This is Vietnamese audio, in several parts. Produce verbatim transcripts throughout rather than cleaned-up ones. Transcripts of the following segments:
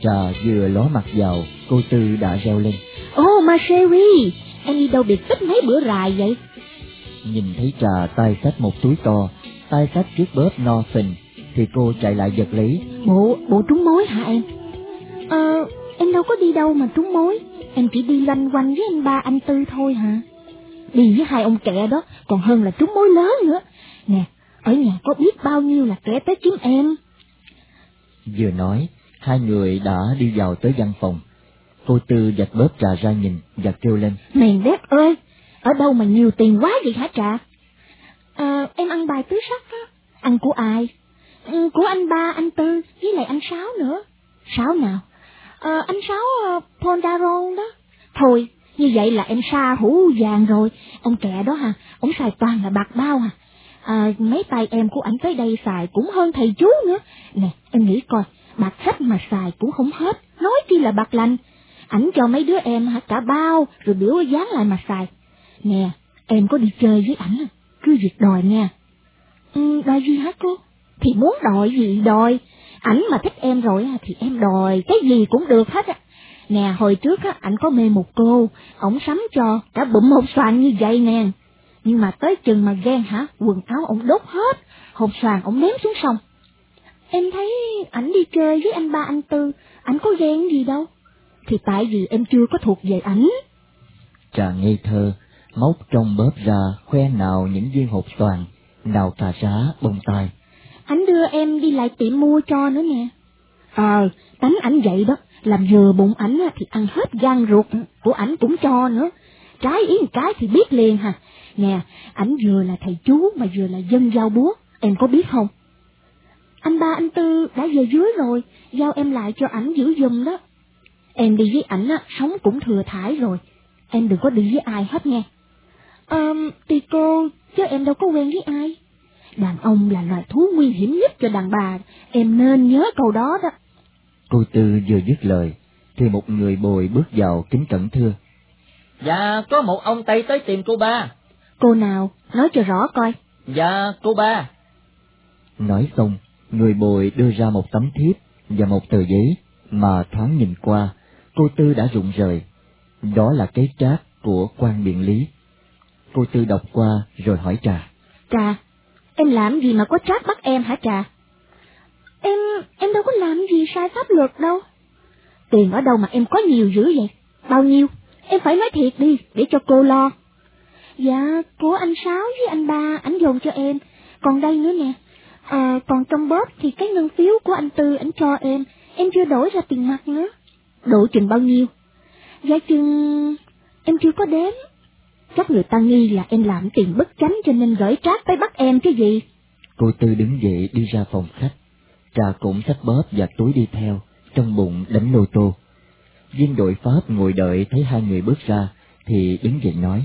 Trà vừa ló mặt vào, cô Tư đã reo lên. Ô, oh, Marjorie, em đi đâu biệt tích mấy bữa rài vậy? Nhìn thấy Trà tay xách một túi to, tay xách chiếc bóp no phình, thì cô chạy lại giật lấy. Bộ, bộ trúng mối hả em? Ờ, em đâu có đi đâu mà trúng mối. Em chỉ đi loanh quanh với anh ba anh Tư thôi hả? Đi với hai ông kẹ đó còn hơn là trúng mối lớn nữa. Nè, ở nhà có biết bao nhiêu là kẻ tới kiếm em. Vừa nói, hai người đã đi vào tới văn phòng. Cô Tư giật bóp Trà ra nhìn và kêu lên. Mèn đét ơi, ở đâu mà nhiều tiền quá vậy hả Trà? À, em ăn bài tứ sắc á. Ăn của ai? Ừ, của anh ba, anh Tư, với lại anh Sáu nữa. Sáu nào? À, anh Sáu uh, Pondaron đó. Thôi, như vậy là em sa hủ vàng rồi. Ông kẹ đó hả, ông xài toàn là bạc bao hả? À, mấy tay em của ảnh tới đây xài cũng hơn thầy chú nữa. Nè, em nghĩ coi, bạc sách mà xài cũng không hết, nói chi là bạc lành. Ảnh cho mấy đứa em hả cả bao, rồi biểu dán lại mà xài. Nè, em có đi chơi với ảnh à? Cứ việc đòi nha. Ừ, đòi gì hả cô? Thì muốn đòi gì đòi. Ảnh mà thích em rồi thì em đòi cái gì cũng được hết á. Nè, hồi trước á, ảnh có mê một cô, ổng sắm cho cả bụm hột xoàn như vậy nè. Nhưng mà tới chừng mà ghen hả, quần áo ổng đốt hết, hột xoàn ổng ném xuống sông. Em thấy ảnh đi chơi với anh ba anh Tư, ảnh có ghen gì đâu. Thì tại vì em chưa có thuộc về ảnh. Trà ngây thơ, móc trong bóp ra khoe nào những viên hột xoàn, nào cà rá bông tai. Ảnh đưa em đi lại tiệm mua cho nữa nè. Ờ, tánh ảnh vậy đó, làm vừa bụng ảnh thì ăn hết gan ruột của ảnh cũng cho nữa. Trái ý một cái thì biết liền hả. Nè, ảnh vừa là thầy chú mà vừa là dân giao búa, em có biết không? Anh ba anh Tư đã về dưới rồi, giao em lại cho ảnh giữ giùm đó. Em đi với ảnh á, sống cũng thừa thải rồi, em đừng có đi với ai hết nghe. Ờ, thì cô, chứ em đâu có quen với ai. Đàn ông là loài thú nguy hiểm nhất cho đàn bà, em nên nhớ câu đó đó. Cô Tư vừa dứt lời, thì một người bồi bước vào kính cẩn thưa. Dạ, có một ông Tây tới tìm cô ba. Cô nào, nói cho rõ coi. Dạ, cô ba. Nói xong, người bồi đưa ra một tấm thiếp và một tờ giấy, mà thoáng nhìn qua, cô Tư đã rụng rời. Đó là cái trác của quan biện lý. Cô Tư đọc qua rồi hỏi Trà. Trà, em làm gì mà có trác bắt em hả Trà? Em, em đâu có làm gì sai pháp luật đâu. Tiền ở đâu mà em có nhiều dữ vậy? Bao nhiêu? Em phải nói thiệt đi, để cho cô lo. Dạ, của anh Sáu với anh ba, ảnh dồn cho em. Còn đây nữa nè. À, còn trong bóp thì cái ngân phiếu của anh Tư ảnh cho em, em chưa đổi ra tiền mặt nữa. Độ chừng bao nhiêu? Dạ chừng... em chưa có đếm. Chắc người ta nghi là em làm tiền bất chánh cho nên gửi trác tới bắt em chứ gì. Cô Tư đứng dậy đi ra phòng khách. Trà cũng xách bóp và túi đi theo, trong bụng đánh lô tô. Viên đội Pháp ngồi đợi thấy hai người bước ra, thì đứng dậy nói.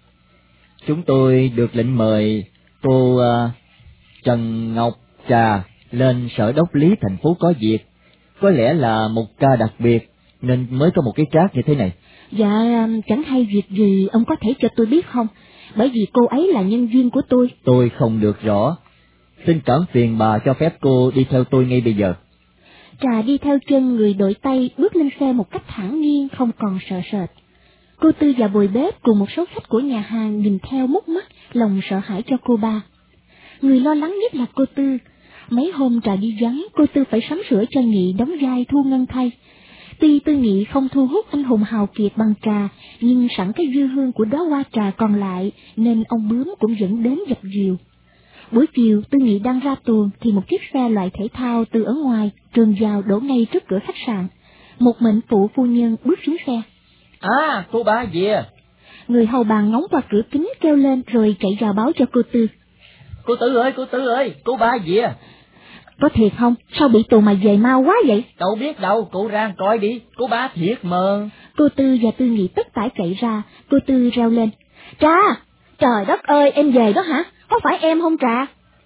Chúng tôi được lệnh mời cô uh, Trần Ngọc Trà lên sở đốc lý thành phố có việc. Có lẽ là một ca đặc biệt, nên mới có một cái trác như thế này. Dạ, chẳng hay việc gì ông có thể cho tôi biết không? Bởi vì cô ấy là nhân viên của tôi. Tôi không được rõ. Xin cảm phiền bà cho phép cô đi theo tôi ngay bây giờ. Trà đi theo chân người đội Tây bước lên xe một cách thản nhiên, không còn sợ sệt. Cô Tư và bồi bếp cùng một số khách của nhà hàng nhìn theo múc mắt, lòng sợ hãi cho cô ba. Người lo lắng nhất là cô Tư. Mấy hôm Trà đi vắng, cô Tư phải sắm sửa cho Nghị đóng vai Thu Ngân thay. Tuy Tư Nghị không thu hút anh hùng hào kiệt bằng Trà, nhưng sẵn cái dư hương của đóa hoa trà còn lại, nên ông bướm cũng dẫn đến dập dìu. Buổi chiều, Tư Nghị đang ra tuồng thì một chiếc xe loại thể thao từ ở ngoài trườn vào đổ ngay trước cửa khách sạn. Một mệnh phụ phu nhân bước xuống xe. À, cô ba về. Người hầu bàn ngóng qua cửa kính kêu lên rồi chạy vào báo cho cô Tư. Cô Tư ơi, cô Tư ơi, cô ba về. Có thiệt không? Sao bị tù mà về mau quá vậy? Đâu biết đâu, cô ra coi đi, cô ba thiệt mà. Cô Tư và Tư Nghị tất tải chạy ra, cô Tư reo lên. Trà! Trời đất ơi, em về đó hả? Có phải em không Trà?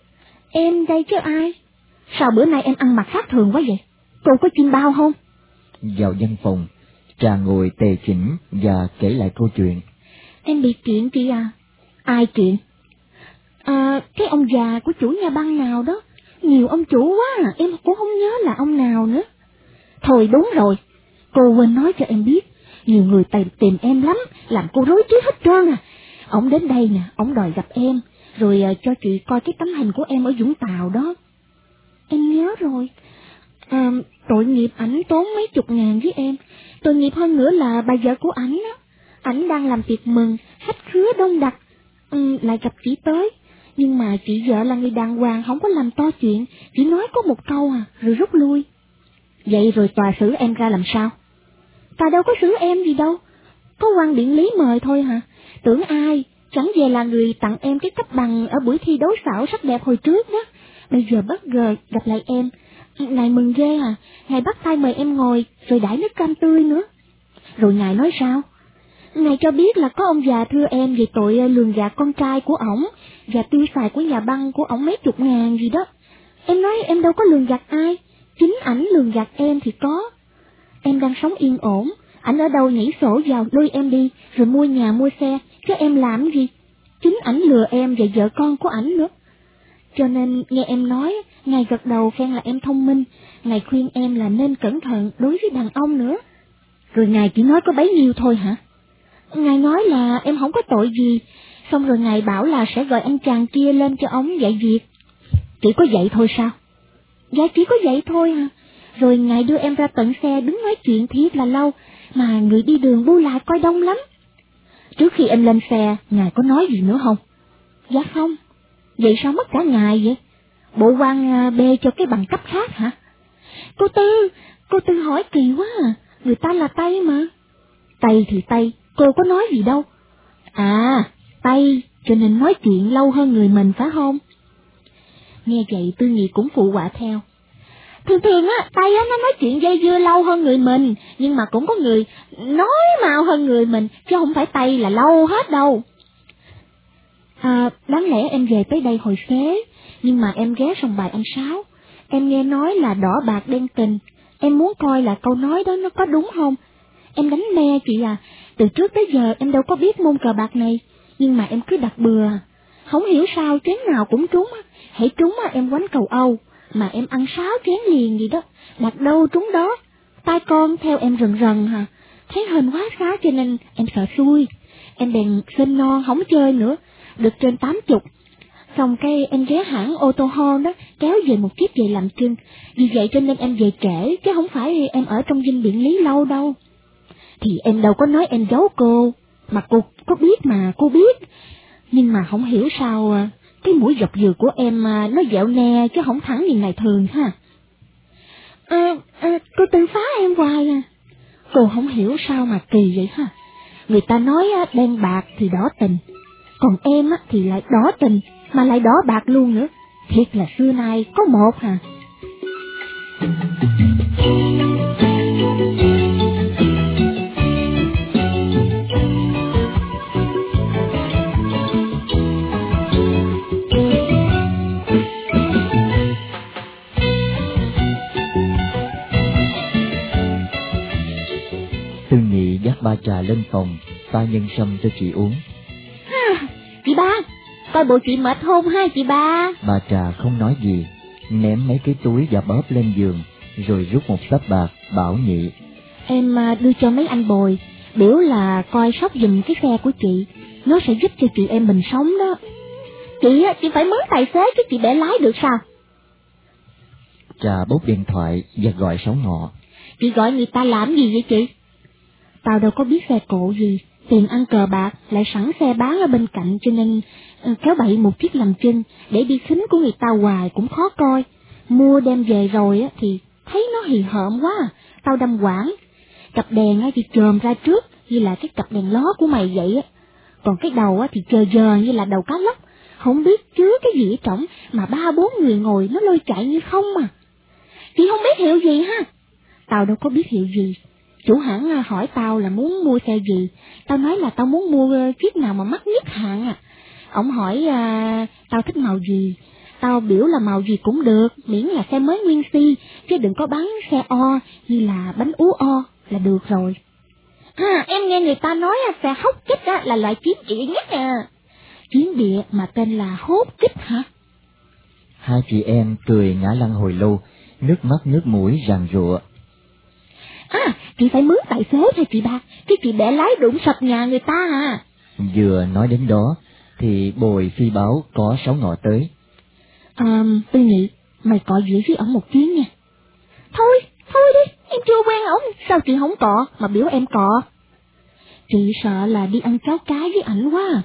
Em đây chứ ai? Sao bữa nay em ăn mặc khác thường quá vậy? Cô có chim bao không? Vào văn phòng, Trà ngồi tề chỉnh và kể lại câu chuyện. Em bị kiện chị à? Ai kiện? À, cái ông già của chủ nhà băng nào đó. Nhiều ông chủ quá à, em cũng không nhớ là ông nào nữa. Thôi đúng rồi, cô quên nói cho em biết, nhiều người tìm, tìm em lắm, làm cô rối trí hết trơn à. Ổng đến đây nè, ổng đòi gặp em, rồi uh, cho chị coi cái tấm hình của em ở Vũng Tàu đó. Em nhớ rồi. À, tội nghiệp ảnh tốn mấy chục ngàn với em, tội nghiệp hơn nữa là bà vợ của ảnh á. Ảnh đang làm tiệc mừng, khách khứa đông đặc, ừ, lại gặp chị tới. Nhưng mà chị vợ là người đàng hoàng, không có làm to chuyện, chỉ nói có một câu à, rồi rút lui. Vậy rồi tòa xử em ra làm sao? Tòa đâu có xử em gì đâu, có quan biện lý mời thôi hả? Tưởng ai, chẳng về là người tặng em cái cấp bằng ở buổi thi đấu xảo sắc đẹp hồi trước đó. Bây giờ bất ngờ gặp lại em, ngài mừng ghê à, ngài bắt tay mời em ngồi, rồi đãi nước cam tươi nữa. Rồi ngài nói sao? Ngài cho biết là có ông già thưa em về tội lường gạt con trai của ổng, và tiêu xài của nhà băng của ổng mấy chục ngàn gì đó. Em nói em đâu có lường gạt ai, chính ảnh lường gạt em thì có. Em đang sống yên ổn, ảnh ở đâu nhảy sổ vào lôi em đi, rồi mua nhà mua xe, chứ em làm gì? Chính ảnh lừa em và vợ con của ảnh nữa. Cho nên nghe em nói, ngài gật đầu khen là em thông minh, ngài khuyên em là nên cẩn thận đối với đàn ông nữa. Rồi ngài chỉ nói có bấy nhiêu thôi hả? Ngài nói là em không có tội gì, xong rồi ngài bảo là sẽ gọi anh chàng kia lên cho ổng dạy việc. Chỉ có vậy thôi sao? Dạ chỉ có vậy thôi hả? Rồi ngài đưa em ra tận xe đứng nói chuyện thiệt là lâu, mà người đi đường bu lại coi đông lắm. Trước khi em lên xe, ngài có nói gì nữa không? Dạ không. Vậy sao mất cả ngày vậy? Bộ quan bê cho cái bằng cấp khác hả? Cô Tư, cô Tư hỏi kỳ quá à, người ta là Tây mà. Tây thì Tây, cô có nói gì đâu. À, Tây, cho nên nói chuyện lâu hơn người mình phải không? Nghe vậy Tư Nghị cũng phụ họa theo. Thường thường á, Tây á nó nói chuyện dây dưa lâu hơn người mình, nhưng mà cũng có người nói mau hơn người mình, chứ không phải Tây là lâu hết đâu. À, đáng lẽ em về tới đây hồi xế, nhưng mà em ghé sòng bài anh Sáu. Em nghe nói là đỏ bạc đen tình, em muốn coi là câu nói đó nó có đúng không. Em đánh me chị à, từ trước tới giờ em đâu có biết môn cờ bạc này, nhưng mà em cứ đặt bừa. Không hiểu sao chén nào cũng trúng, hãy trúng mà em quánh cầu Âu, mà em ăn sáu chén liền gì đó, đặt đâu trúng đó. Tai con theo em rần rần hả, thấy hên quá xá cho nên em sợ xui. Em bèn xin no không chơi nữa, được trên tám chục. Xong cái em ghé hãng ô tô Hon đó, kéo về một chiếc về làm chân. Vì vậy cho nên em về trễ, chứ không phải em ở trong dinh biện lý lâu đâu. Thì em đâu có nói em giấu cô, mà cô có biết mà, cô biết. Nhưng mà không hiểu sao cái mũi dọc dừa của em nó dẹo nè, chứ không thẳng như ngày thường ha. À, à, cô Tư phá em hoài à. Cô không hiểu sao mà kỳ vậy ha. Người ta nói đen bạc thì đỏ tình, còn em thì lại đỏ tình, mà lại đỏ bạc luôn nữa. Thiệt là xưa nay có một hả. Tư Nghị dắt ba trà lên phòng, pha nhân sâm cho chị uống. À, chị ba, coi bộ chị mệt không ha chị ba? Bà trà không nói gì, ném mấy cái túi và bóp lên giường, rồi rút một xấp bạc, bảo Nhị. Em đưa cho mấy anh bồi, biểu là coi sóc giùm cái xe của chị, nó sẽ giúp cho chị em mình sống đó. Chị chị phải mướn tài xế chứ chị để lái được sao? Trà bốc điện thoại và gọi Sáu Ngọ. Chị gọi người ta làm gì vậy chị? Tao đâu có biết xe cộ gì, tiền ăn cờ bạc, lại sẵn xe bán ở bên cạnh, cho nên uh, kéo bậy một chiếc làm chân để đi khính của người ta hoài cũng khó coi. Mua đem về rồi á thì thấy nó hì hợm quá à, tao đâm quảng. Cặp đèn á thì chồm ra trước như là cái cặp đèn ló của mày vậy á, còn cái đầu á thì chờ giờ như là đầu cá lóc, không biết chứa cái gì ở trỏng mà ba bốn người ngồi nó lôi chạy như không mà. Chị không biết hiệu gì ha? Tao đâu có biết hiệu gì. Chủ hãng hỏi tao là muốn mua xe gì, tao nói là tao muốn mua chiếc nào mà mắc nhất hạng à. Ổng hỏi à, tao thích màu gì, tao biểu là màu gì cũng được, miễn là xe mới nguyên si, chứ đừng có bán xe o như là bánh ú o là được rồi. À, em nghe người ta nói xe hốc kích á, là loại chiến địa nhất à. Chiến địa mà tên là hốt kích hả? Hai chị em cười ngã lăn hồi lâu, nước mắt nước mũi ràn rụa. À, chị phải mướn tài xế thôi chị ba, cái chị để lái đụng sập nhà người ta à. Vừa nói đến đó, thì Bồi phi báo có Sáu Ngọ tới. À, Tư Nhị, mày cọ dĩa với ổng một chuyến nha. Thôi, thôi đi, em chưa quen ổng, sao chị không cọ, mà biểu em cọ. Chị sợ là đi ăn cháo cá với ảnh quá à.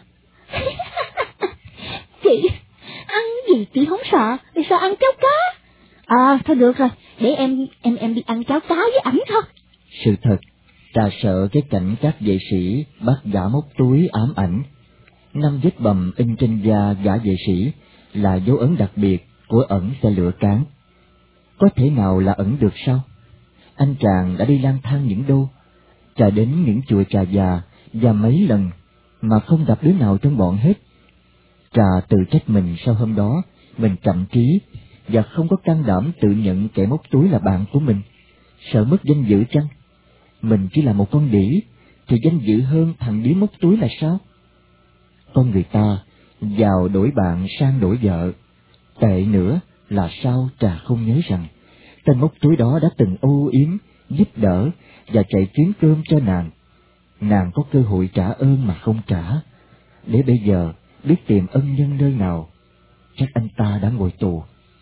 Chị, ăn gì chị không sợ, thì sợ ăn cháo cá. À, thôi được rồi, để em em em đi ăn cháo cá với ảnh thôi. Sự thật, Trà sợ cái cảnh các vệ sĩ bắt gã móc túi ám ảnh. Năm vết bầm in trên da gã vệ sĩ là dấu ấn đặc biệt của ẩn xe lửa cán. Có thể nào là ẩn được sao? Anh chàng đã đi lang thang những đâu, Trà đến những chùa Trà già và mấy lần mà không gặp đứa nào trong bọn hết. Trà tự trách mình sau hôm đó mình chậm trí và không có can đảm tự nhận kẻ móc túi là bạn của mình. Sợ mất danh dự chăng? Mình chỉ là một con đĩ thì danh dự hơn thằng đĩ móc túi là sao? Con người ta giàu đổi bạn, sang đổi vợ. Tệ nữa là sao Trà không nhớ rằng tên móc túi đó đã từng âu yếm, giúp đỡ và chạy chuyến cơm cho nàng. Nàng có cơ hội trả ơn mà không trả, để bây giờ biết tìm ân nhân nơi nào. Chắc anh ta đã ngồi tù.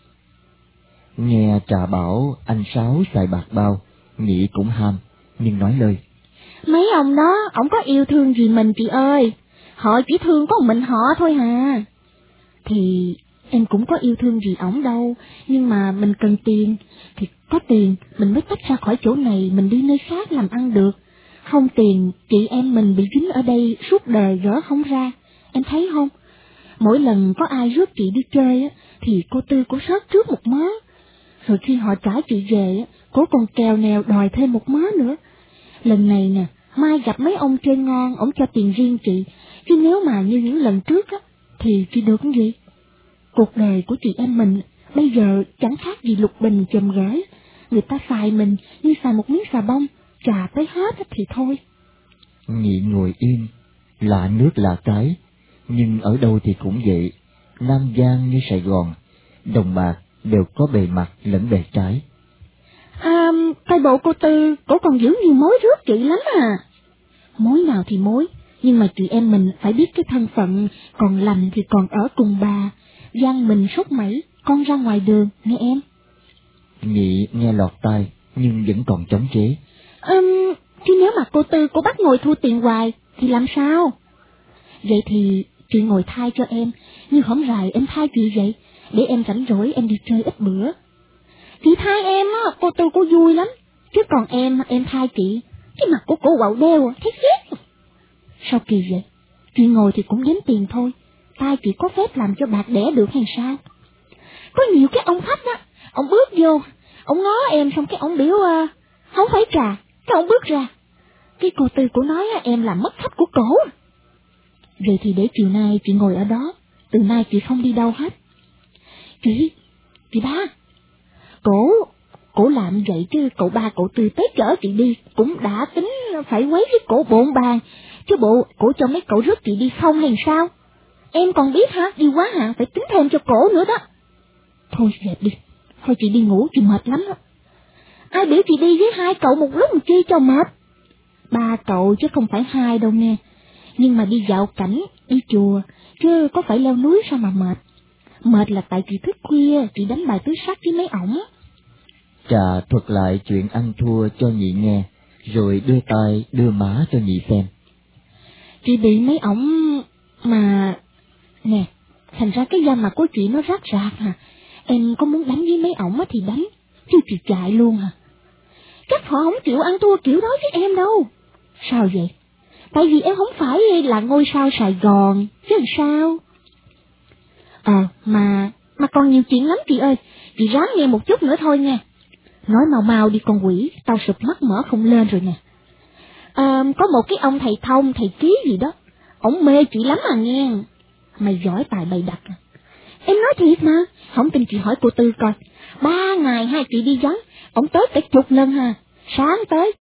Nghe Trà bảo anh Sáu xài bạc bao, Nhị cũng ham, nhưng nói lời. Mấy ông đó, ổng có yêu thương gì mình chị ơi, họ chỉ thương có mình họ thôi hà. Thì em cũng có yêu thương gì ổng đâu, nhưng mà mình cần tiền, thì có tiền mình mới tách ra khỏi chỗ này, mình đi nơi khác làm ăn được. Không tiền, chị em mình bị dính ở đây suốt đời gỡ không ra, em thấy không? Mỗi lần có ai rước chị đi chơi á, thì cô Tư cô sớt trước một mớ, rồi khi họ trả chị về á, cô còn kèo nèo đòi thêm một mớ nữa. Lần này nè, mai gặp mấy ông chơi ngon, ổng cho tiền riêng chị, chứ nếu mà như những lần trước á, thì chị được cái gì? Cuộc đời của chị em mình bây giờ chẳng khác gì lục bình chùm gửi, người ta xài mình như xài một miếng xà bông, trà tới hết thì thôi. Nhị ngồi im, lạ nước lạ cái, nhưng ở đâu thì cũng vậy. Nam Giang như Sài Gòn, đồng bạc đều có bề mặt lẫn bề trái. À, cái bộ cô Tư, cổ còn giữ nhiều mối rước chị lắm à. Mối nào thì mối, nhưng mà chị em mình phải biết cái thân phận, còn lành thì còn ở cùng bà, gian mình sốt mẩy, con ra ngoài đường, nghe em. Nhị nghe lọt tai, nhưng vẫn còn chống chế. Um, chứ nếu mà cô Tư cô bắt ngồi thu tiền hoài, thì làm sao? Vậy thì chị ngồi thai cho em, như hổng rày em thai chị vậy, để em rảnh rỗi em đi chơi ít bữa. Chị thai em á, cô Tư cô vui lắm, chứ còn em, em thai chị, cái mặt của cổ quậu đeo, thấy ghét. Sao kỳ vậy? Chị ngồi thì cũng đếm tiền thôi, thai chị có phép làm cho bạc đẻ được hay sao? Có nhiều cái ông khách á, ông bước vô, ông ngó em xong cái ông biểu uh, không phải trà, cái ông bước ra. Cái cô Tư của nói uh, em làm mất khách của cổ. Vậy thì để chiều nay chị ngồi ở đó, từ nay chị không đi đâu hết. Chị, chị ba, cổ, cổ làm vậy chứ cậu ba cậu Tư tới chở chị đi, cũng đã tính phải quấy với cổ bộn bàn, chứ bộ cổ cho mấy cậu rước chị đi không hay sao? Em còn biết hả, đi quá hả, phải tính thêm cho cổ nữa đó. Thôi dẹp đi, thôi chị đi ngủ, chị mệt lắm đó. Ai biểu chị đi với hai cậu một lúc một chi cho mệt? Ba cậu chứ không phải hai đâu nghe. Nhưng mà đi dạo cảnh, đi chùa, chứ có phải leo núi sao mà mệt. Mệt là tại chị thức khuya, chị đánh bài tứ sắc với mấy ổng. Trà thuật lại chuyện ăn thua cho Nhị nghe, rồi đưa tay đưa má cho Nhị xem. Chị bị mấy ổng mà... Nè, thành ra cái da mặt của chị nó rát rạc hả? Em có muốn đánh với mấy ổng thì đánh, chứ chị chạy luôn hả? Chắc họ không chịu ăn thua kiểu đó với em đâu. Sao vậy? Tại vì em không phải là ngôi sao Sài Gòn, chứ làm sao? Ờ, mà, mà còn nhiều chuyện lắm chị ơi, chị ráng nghe một chút nữa thôi nha. Nói mau mau đi con quỷ, tao sụp mắt mở không lên rồi nè. À, có một cái ông thầy thông, thầy ký gì đó, ổng mê chị lắm à nghe. Mày giỏi tài bày đặt à. Em nói thiệt mà, không tin chị hỏi cô Tư coi. Ba ngày hai chị đi vắng, ổng tới cả chục lần ha, sáng tới